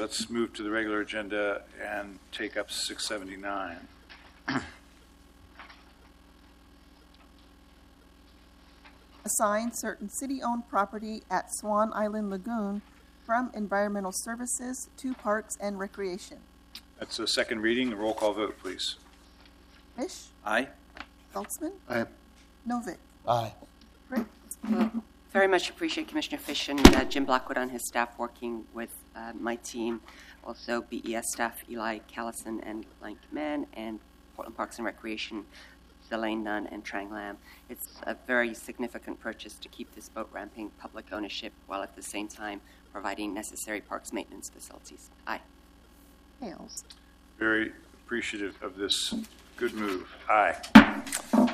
let's move to the regular agenda and take up 679. Assign certain city-owned property at Swan Island Lagoon from Environmental Services to Parks and Recreation. That's a second reading. A roll call vote, please. Fish, Aye. Saltzman, Aye. Novick, Aye. Britt. Very much appreciate Commissioner Fish and Jim Blackwood on his staff working with my team, also BES staff Eli Callison and Lank Mann, and Portland Parks and Recreation, Delane Nunn and Trang Lam. It's a very significant purchase to keep this boat ramping public ownership while at the same time providing necessary parks maintenance facilities. Aye. Hales. Very appreciative of this good move. Aye.